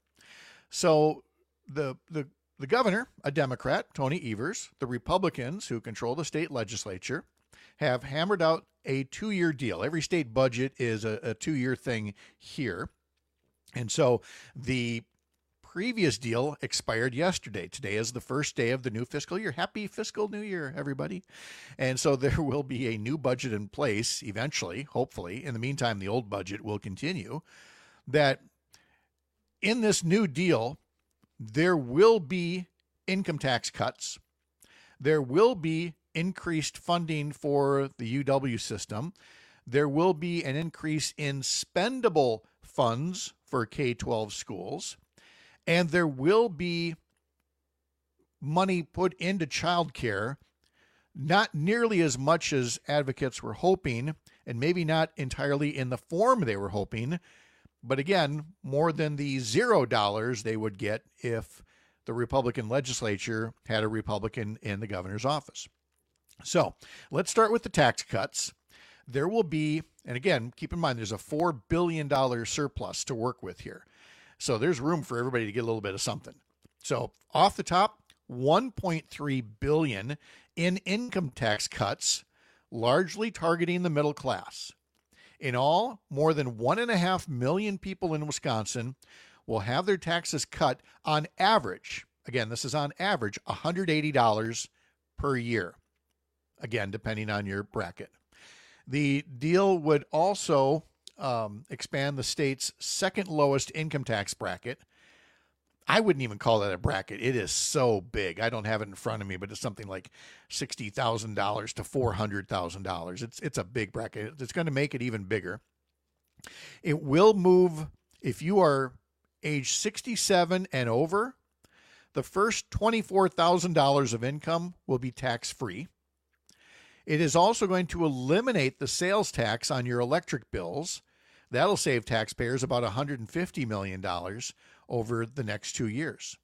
So, the governor, a Democrat, Tony Evers, the Republicans who control the state legislature, have hammered out a 2-year deal. Every state budget is a 2-year thing here. And so the previous deal expired yesterday. Today is the first day of the new fiscal year. Happy fiscal new year, everybody. And so there will be a new budget in place eventually, hopefully. In the meantime, the old budget will continue. That in this new deal, there will be income tax cuts. There will be increased funding for the UW system. There will be an increase in spendable funds for K-12 schools. And there will be money put into childcare, not nearly as much as advocates were hoping, and maybe not entirely in the form they were hoping, but again, more than the $0 they would get if the Republican legislature had a Republican in the governor's office. So let's start with the tax cuts. There will be, and again, keep in mind, there's a $4 billion surplus to work with here. So there's room for everybody to get a little bit of something. So off the top, $1.3 billion in income tax cuts, largely targeting the middle class. In all, more than 1.5 million people in Wisconsin will have their taxes cut on average. Again, this is on average, $180 per year. again, depending on your bracket. The deal would also expand the state's second lowest income tax bracket. I wouldn't even call that a bracket. It is so big. I don't have it in front of me, but it's something like $60,000 to $400,000. It's a big bracket. It's going to make it even bigger. It will move, if you are age 67 and over, the first $24,000 of income will be tax-free. It is also going to eliminate the sales tax on your electric bills. That'll save taxpayers about $150 million over the next 2 years.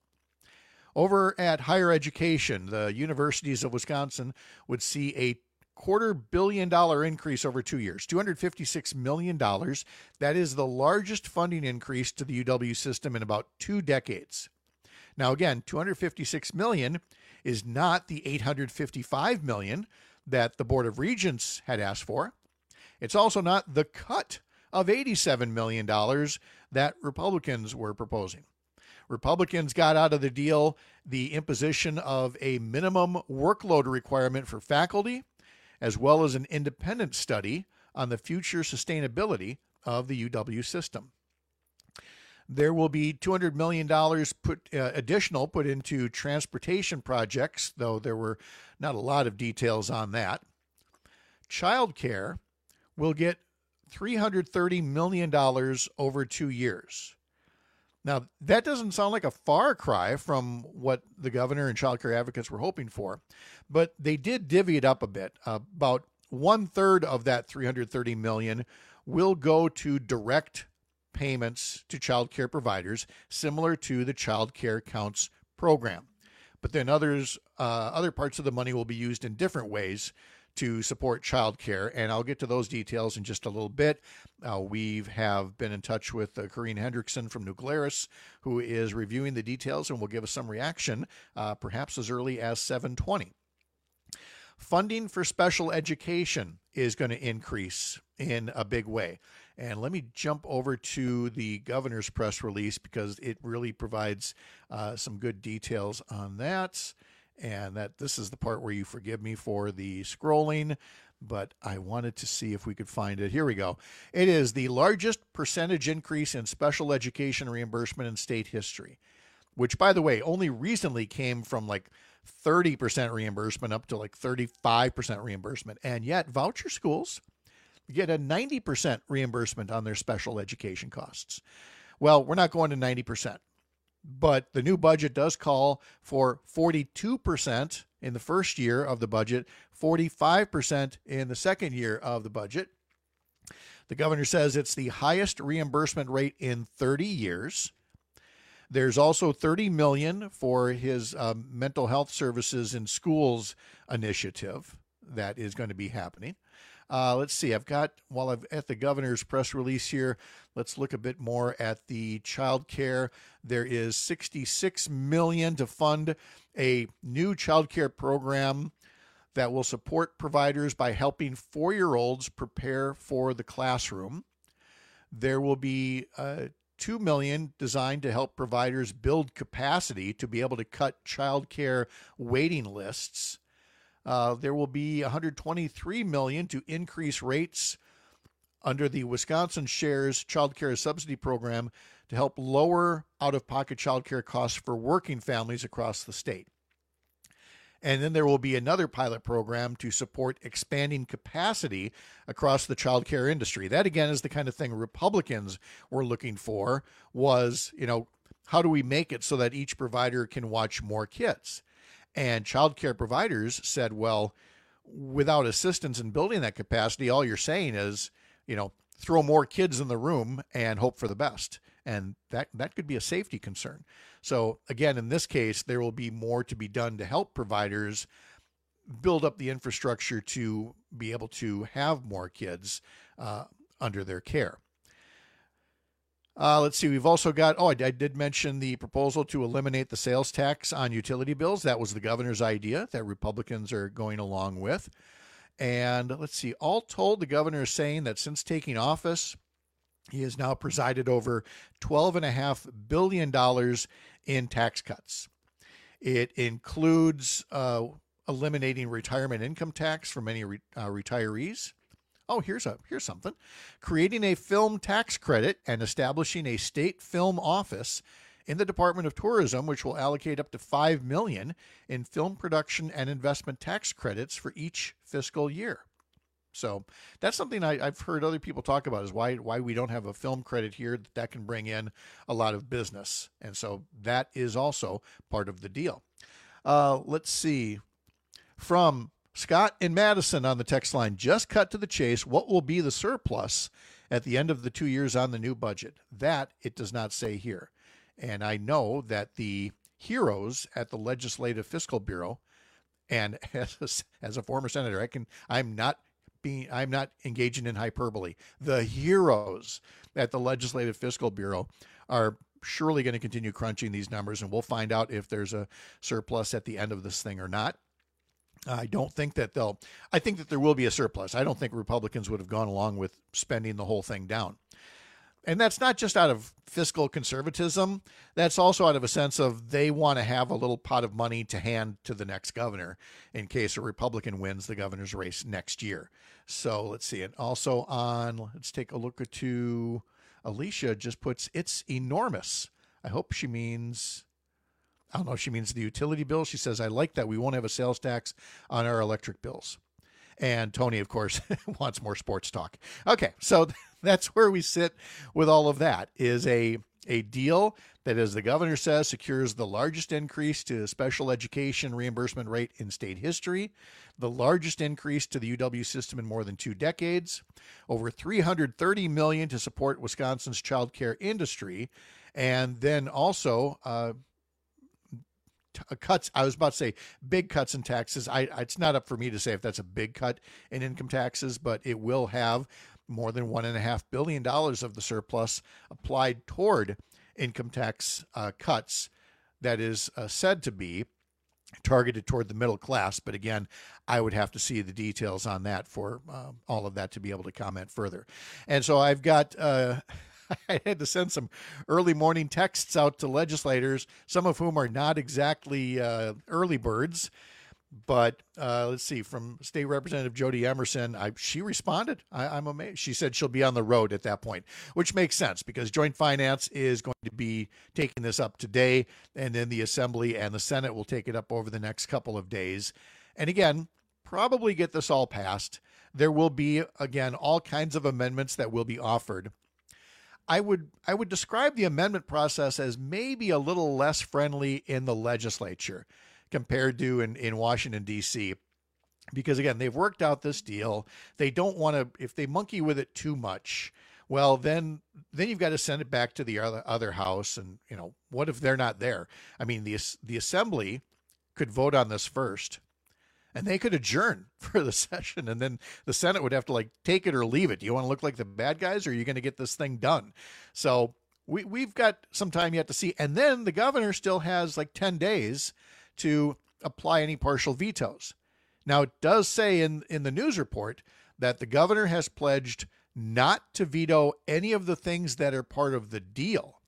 Over at higher education, the universities of Wisconsin would see a $250 million increase over 2 years, $256 million. That is the largest funding increase to the UW system in about 2 decades. Now, again, $256 million is not the $855 million that the Board of Regents had asked for. It's also not the cut of $87 million that Republicans were proposing. Republicans got out of the deal the imposition of a minimum workload requirement for faculty, as well as an independent study on the future sustainability of the UW system. There will be $200 million additional put into transportation projects, though there were not a lot of details on that. Childcare will get $330 million over 2 years. Now, that doesn't sound like a far cry from what the governor and childcare advocates were hoping for, but they did divvy it up a bit. About 1/3 of that $330 million will go to direct payments to child care providers, similar to the Child Care Counts program. But then other parts of the money will be used in different ways to support child care, and I'll get to those details in just a little bit. We have been in touch with Corrine Hendrickson from New Glarus, who is reviewing the details and will give us some reaction, perhaps as early as 7:20. Funding for special education is going to increase in a big way. And let me jump over to the governor's press release because it really provides some good details on that. And that this is the part where you forgive me for the scrolling, but I wanted to see if we could find it. Here we go. It is the largest percentage increase in special education reimbursement in state history, which, by the way, only recently came from like 30% reimbursement up to like 35% reimbursement. And yet voucher schools get a 90% reimbursement on their special education costs. Well, we're not going to 90%. But the new budget does call for 42% in the first year of the budget, 45% in the second year of the budget. The governor says it's the highest reimbursement rate in 30 years. There's also $30 million for his mental health services in schools initiative that is going to be happening. Let's see, while I'm at the governor's press release here, let's look a bit more at the child care. There is $66 million to fund a new child care program that will support providers by helping 4-year-olds prepare for the classroom. There will be $2 million designed to help providers build capacity to be able to cut child care waiting lists. There will be $123 million to increase rates under the Wisconsin Shares Child Care Subsidy Program to help lower out-of-pocket child care costs for working families across the state. And then there will be another pilot program to support expanding capacity across the child care industry. That, again, is the kind of thing Republicans were looking for was, how do we make it so that each provider can watch more kids? And child care providers said, well, without assistance in building that capacity, all you're saying is, throw more kids in the room and hope for the best. And that could be a safety concern. So again, in this case, there will be more to be done to help providers build up the infrastructure to be able to have more kids under their care. Let's see, we've also got, I did mention the proposal to eliminate the sales tax on utility bills. That was the governor's idea that Republicans are going along with. And let's see, all told, the governor is saying that since taking office, he has now presided over $12.5 billion in tax cuts. It includes a eliminating retirement income tax for many retirees. Oh, here's something. Creating a film tax credit and establishing a state film office in the Department of Tourism, which will allocate up to $5 million in film production and investment tax credits for each fiscal year. So that's something I've heard other people talk about, is why we don't have a film credit here that can bring in a lot of business. And so that is also part of the deal. Let's see. From Scott in Madison on the text line, just cut to the chase. What will be the surplus at the end of the 2 years on the new budget? That it does not say here. And I know that the heroes at the Legislative Fiscal Bureau, and as a former senator, I'm not engaging in hyperbole. The heroes at the Legislative Fiscal Bureau are surely going to continue crunching these numbers, and we'll find out if there's a surplus at the end of this thing or not. I think that there will be a surplus. I don't think Republicans would have gone along with spending the whole thing down. And that's not just out of fiscal conservatism. That's also out of a sense of they want to have a little pot of money to hand to the next governor in case a Republican wins the governor's race next year. So let's see. And also let's take a look at Alicia just puts, it's enormous. I hope she means, I don't know if she means the utility bill. She says, I like that we won't have a sales tax on our electric bills. And Tony, of course, wants more sports talk. Okay, so that's where we sit with all of that, is a deal that, as the governor says, secures the largest increase to special education reimbursement rate in state history, the largest increase to the UW system in more than 2 decades, over $330 million to support Wisconsin's child care industry, and then also cuts. I was about to say big cuts in taxes. It's not up for me to say if that's a big cut in income taxes, but it will have more than $1.5 billion of the surplus applied toward income tax cuts that is said to be targeted toward the middle class. But again, I would have to see the details on that for all of that to be able to comment further. And so I've got I had to send some early morning texts out to legislators, some of whom are not exactly early birds. But let's see, from State Representative Jody Emerson, she responded. I'm amazed. She said she'll be on the road at that point, which makes sense because Joint Finance is going to be taking this up today, and then the Assembly and the Senate will take it up over the next couple of days. And again, probably get this all passed. There will be, again, all kinds of amendments that will be offered. I would describe the amendment process as maybe a little less friendly in the legislature compared to in Washington, D.C., because, again, they've worked out this deal. They don't want to, if they monkey with it too much, well, then you've got to send it back to the other house. And, what if they're not there? I mean, the Assembly could vote on this first, and they could adjourn for the session, and then the Senate would have to take it or leave it. Do you want to look like the bad guys, or are you going to get this thing done? So we've got some time yet to see. And then the governor still has 10 days to apply any partial vetoes. Now, it does say in the news report that the governor has pledged not to veto any of the things that are part of the deal.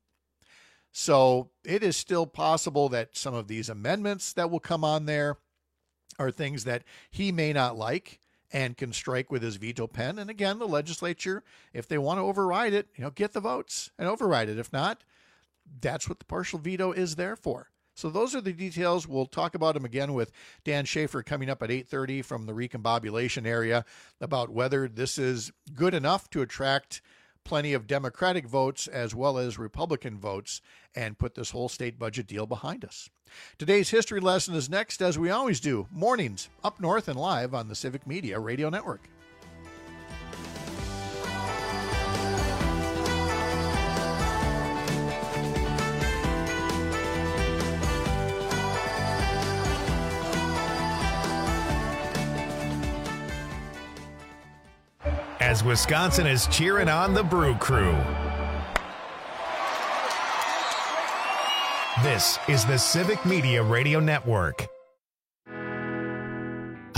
So it is still possible that some of these amendments that will come on there are things that he may not like and can strike with his veto pen. And again, the legislature, if they want to override it, get the votes and override it. If not, that's what the partial veto is there for. So those are the details. We'll talk about them again with Dan Schaefer coming up at 8:30 from the recombobulation area about whether this is good enough to attract plenty of Democratic votes as well as Republican votes and put this whole state budget deal behind us. Today's history lesson is next, as we always do, mornings up north and live on the Civic Media Radio Network. As Wisconsin is cheering on the Brew Crew. This is the Civic Media Radio Network.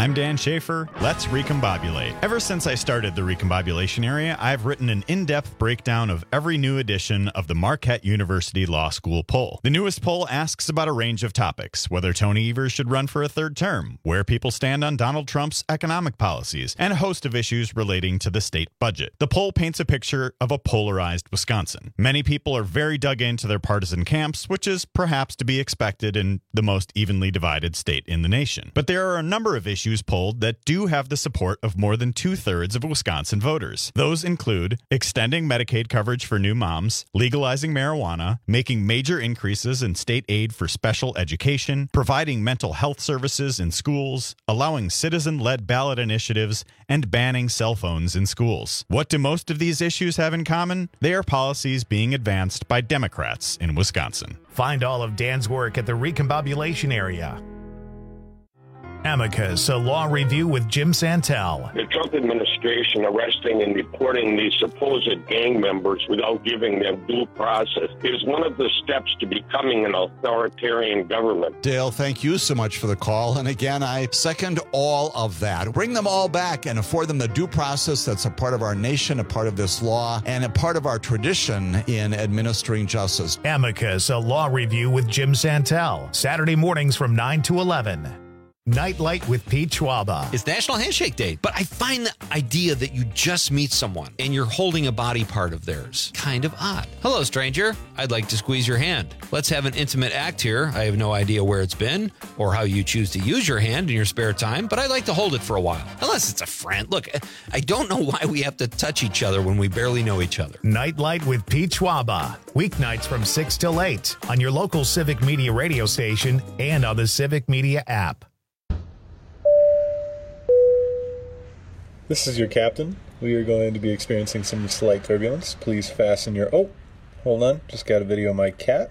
I'm Dan Schaefer. Let's recombobulate. Ever since I started the recombobulation area, I've written an in-depth breakdown of every new edition of the Marquette University Law School poll. The newest poll asks about a range of topics: whether Tony Evers should run for a third term, where people stand on Donald Trump's economic policies, and a host of issues relating to the state budget. The poll paints a picture of a polarized Wisconsin. Many people are very dug into their partisan camps, which is perhaps to be expected in the most evenly divided state in the nation. But there are a number of issues polled that do have the support of more than 2/3 of Wisconsin voters. Those include extending Medicaid coverage for new moms, legalizing marijuana, making major increases in state aid for special education, providing mental health services in schools, allowing citizen-led ballot initiatives, and banning cell phones in schools. What do most of these issues have in common? They are policies being advanced by Democrats in Wisconsin. Find all of Dan's work at the recombobulation area. Amicus, a law review with Jim Santel. The Trump administration arresting and deporting these supposed gang members without giving them due process is one of the steps to becoming an authoritarian government. Dale, thank you so much for the call. And again, I second all of that. Bring them all back and afford them the due process that's a part of our nation, a part of this law, and a part of our tradition in administering justice. Amicus, a law review with Jim Santel. Saturday mornings from 9 to 11. Nightlight with Pete Schwaba. It's National Handshake Day, but I find the idea that you just meet someone and you're holding a body part of theirs kind of odd. Hello, stranger. I'd like to squeeze your hand. Let's have an intimate act here. I have no idea where it's been or how you choose to use your hand in your spare time, but I'd like to hold it for a while. Unless it's a friend. Look, I don't know why we have to touch each other when we barely know each other. Nightlight with Pete Schwaba. Weeknights from 6 till 8 on your local Civic Media radio station and on the Civic Media app. This is your captain. We are going to be experiencing some slight turbulence. Please fasten your... Oh, hold on. Just got a video of my cat.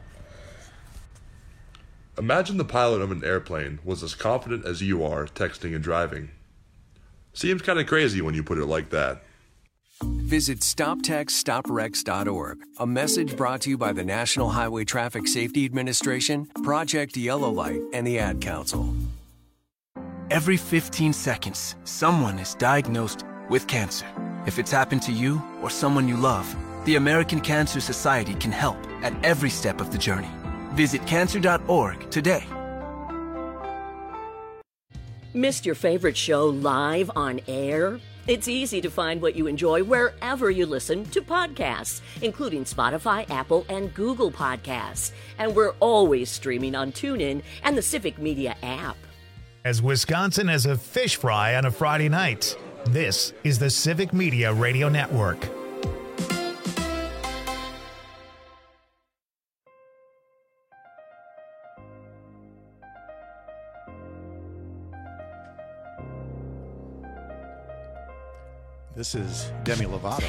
Imagine the pilot of an airplane was as confident as you are texting and driving. Seems kind of crazy when you put it like that. Visit StopTextStopWrecks.org. A message brought to you by the National Highway Traffic Safety Administration, Project Yellow Light, and the Ad Council. Every 15 seconds, someone is diagnosed with cancer. If it's happened to you or someone you love, the American Cancer Society can help at every step of the journey. Visit cancer.org today. Missed your favorite show live on air? It's easy to find what you enjoy wherever you listen to podcasts, including Spotify, Apple, and Google Podcasts. And we're always streaming on TuneIn and the Civic Media app. As Wisconsin as a fish fry on a Friday night, this is the Civic Media Radio Network. This is Demi Lovato.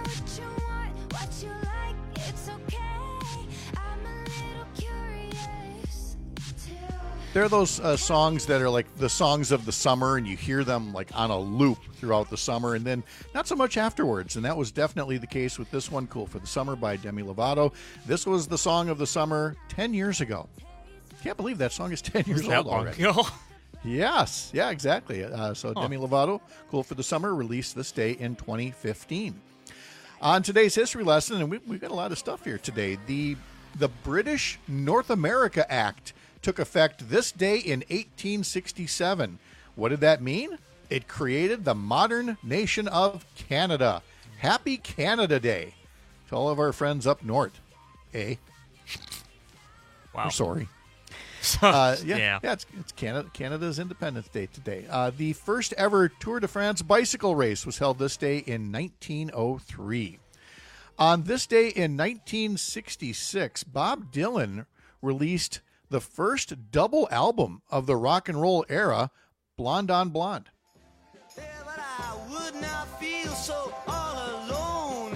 There are those songs that are like the songs of the summer, and you hear them like on a loop throughout the summer, and then not so much afterwards. And that was definitely the case with this one, Cool for the Summer by Demi Lovato. This was the song of the summer 10 years ago. Can't believe that song is 10 years old already. Yes, yeah, exactly. Demi Lovato, Cool for the Summer, released this day in 2015. On today's history lesson, and we've got a lot of stuff here today, the British North America Act took effect this day in 1867. What did that mean? It created the modern nation of Canada. Happy Canada Day to all of our friends up north. Wow. We're sorry. It's Canada's Independence Day today. The first ever Tour de France bicycle race was held this day in 1903. On this day in 1966, Bob Dylan released the first double album of the rock and roll era, Blonde on Blonde. I would not feel so all alone.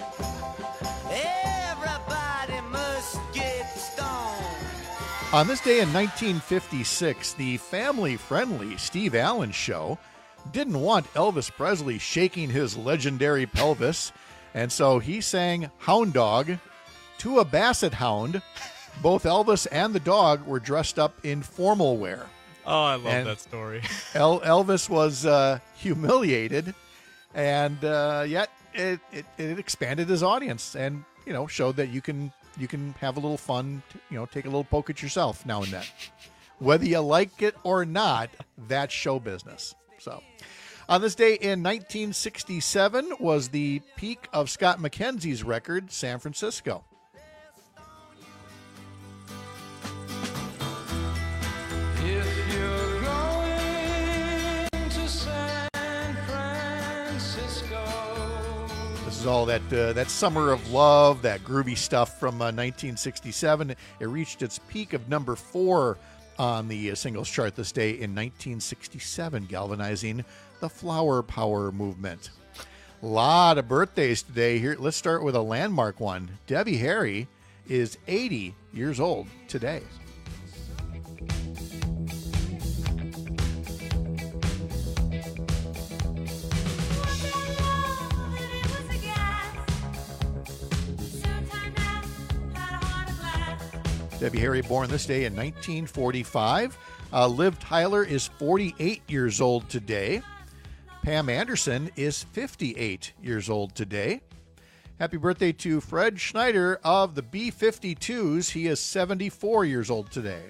Everybody must get stoned. On this day in 1956, the family-friendly Steve Allen Show didn't want Elvis Presley shaking his legendary pelvis, and so he sang Hound Dog to a basset hound. Both Elvis and the dog were dressed up in formal wear. Oh, I love that story. Elvis was humiliated, and yet it expanded his audience, and showed that you can have a little fun, take a little poke at yourself now and then, whether you like it or not. That's show business. So, on this day in 1967 was the peak of Scott McKenzie's record, San Francisco. This is all that Summer of Love, that groovy stuff from 1967. It reached its peak of number 4 on the singles chart this day in 1967, galvanizing the flower power movement. A lot of birthdays today. Here, let's start with a landmark one. Debbie Harry is 80 years old today. Debbie Harry born this day in 1945. Liv Tyler is 48 years old today. Pam Anderson is 58 years old today. Happy birthday to Fred Schneider of the B-52s. He is 74 years old today.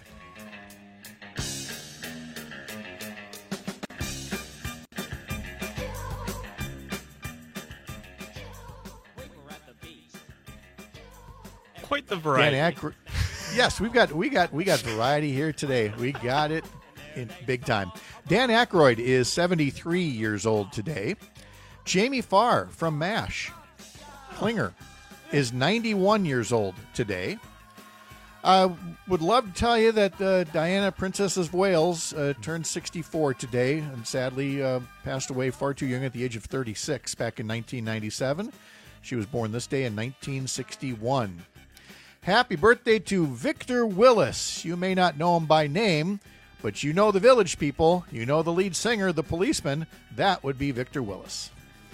Quite the variety. Yes, we got variety here today. We got it in big time. Dan Aykroyd is 73 years old today. Jamie Farr from MASH, Klinger, is 91 years old today. I would love to tell you that Diana, Princess of Wales, turned 64 today and sadly passed away far too young at the age of 36 back in 1997. She was born this day in 1961. Happy birthday to Victor Willis. You may not know him by name, but you know the Village People. You know the lead singer, the Policeman. That would be Victor Willis.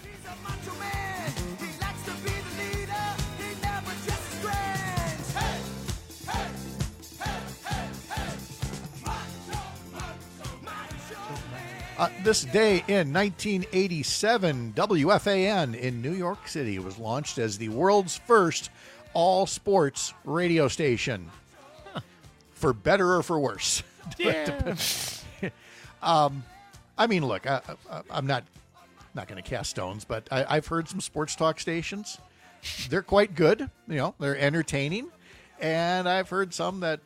This day in 1987, WFAN in New York City was launched as the world's first all-sports radio station. Huh. For better or for worse. Yeah. I mean, look, I'm not going to cast stones, but I've heard some sports talk stations. They're quite good. They're entertaining. And I've heard some that,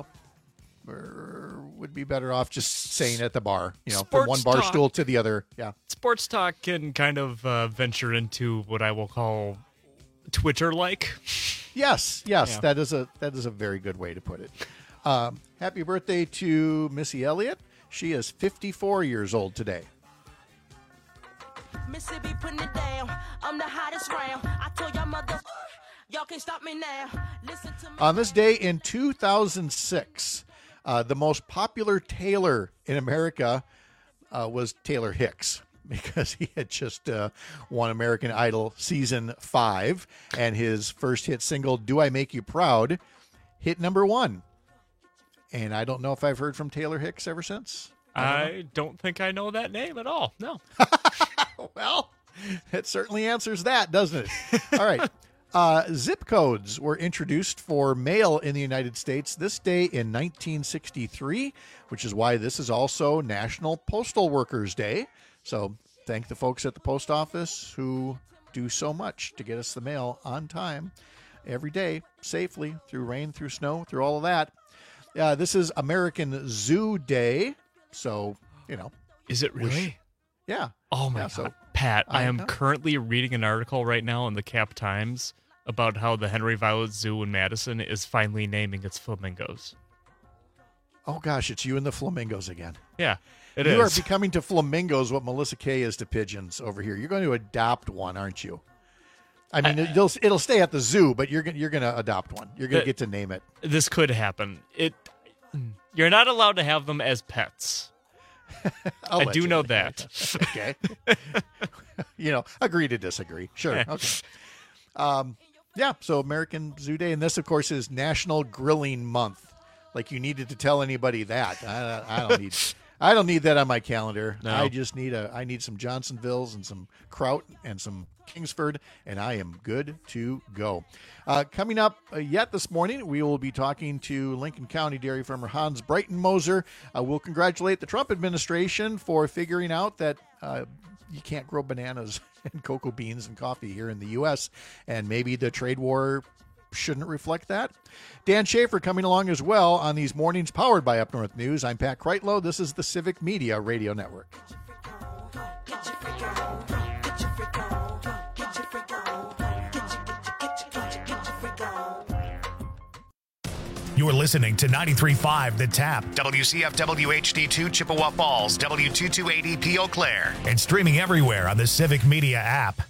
would be better off just saying at the bar, from one bar stool to the other. Yeah. Sports talk can kind of venture into what I will call Twitter-like. Yes, yeah. That is a very good way to put it. Happy birthday to Missy Elliott. She is 54 years old today. Mississippi putting it down. I'm the hottest round. I told y'all mother, y'all can't stop me now. Listen to me. On this day in 2006, the most popular tailor in America was Taylor Hicks, because he had just won American Idol Season 5, and his first hit single, Do I Make You Proud, hit number 1. And I don't know if I've heard from Taylor Hicks ever since. I don't think I know that name at all. No. Well, it certainly answers that, doesn't it? All right. Zip codes were introduced for mail in the United States this day in 1963, which is why this is also National Postal Workers Day. So thank the folks at the post office who do so much to get us the mail on time every day, safely, through rain, through snow, through all of that. This is American Zoo Day. So, Is it really? Yeah. Oh, my God. So, Pat, I am currently reading an article right now in the Cap Times about how the Henry Violet Zoo in Madison is finally naming its flamingos. Oh, gosh, it's you and the flamingos again. Yeah, it is. You are becoming to flamingos what Melissa Kay is to pigeons over here. You're going to adopt one, aren't you? I mean, it'll stay at the zoo, but you're going to adopt one. You're going to get to name it. This could happen. You're not allowed to have them as pets. I do know that. Okay. Agree to disagree. Sure. Okay. So American Zoo Day. And this, of course, is National Grilling Month. like you needed to tell anybody that. I don't need that on my calendar. No. I just need some Johnsonvilles and some Kraut and some Kingsford, and I am good to go. Coming up yet this morning, we will be talking to Lincoln County dairy farmer Hans Breitenmoser. We'll congratulate the Trump administration for figuring out that you can't grow bananas and cocoa beans and coffee here in the U.S., and maybe the trade war shouldn't reflect that. Dan Schaefer coming along as well on these mornings powered by Up North News. I'm Pat Kreitlow. This is the Civic Media Radio Network. You're listening to 93.5 The Tap, WCFW HD2 Chippewa Falls, W228EP Eau Claire, and streaming everywhere on the Civic Media app.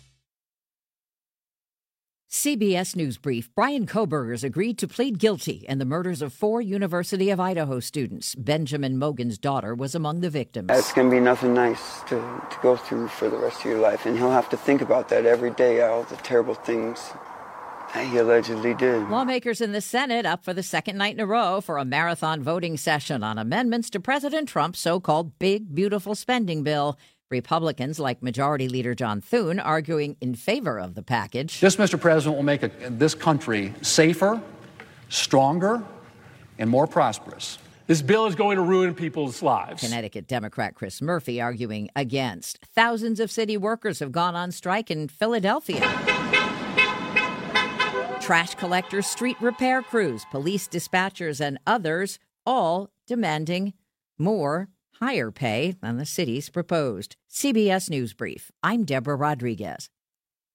CBS News Brief. Brian Koberger's agreed to plead guilty in the murders of 4 University of Idaho students. Benjamin Mogan's daughter was among the victims. It's going to be nothing nice to go through for the rest of your life, and he'll have to think about that every day, all the terrible things that he allegedly did. Lawmakers in the Senate up for the second night in a row for a marathon voting session on amendments to President Trump's so-called Big Beautiful Spending Bill. Republicans, like Majority Leader John Thune, arguing in favor of the package. This, Mr. President, will make this country safer, stronger, and more prosperous. This bill is going to ruin people's lives. Connecticut Democrat Chris Murphy arguing against. Thousands of city workers have gone on strike in Philadelphia. Trash collectors, street repair crews, police dispatchers, and others all demanding more higher pay than the city's proposed. CBS News Brief. I'm Deborah Rodriguez.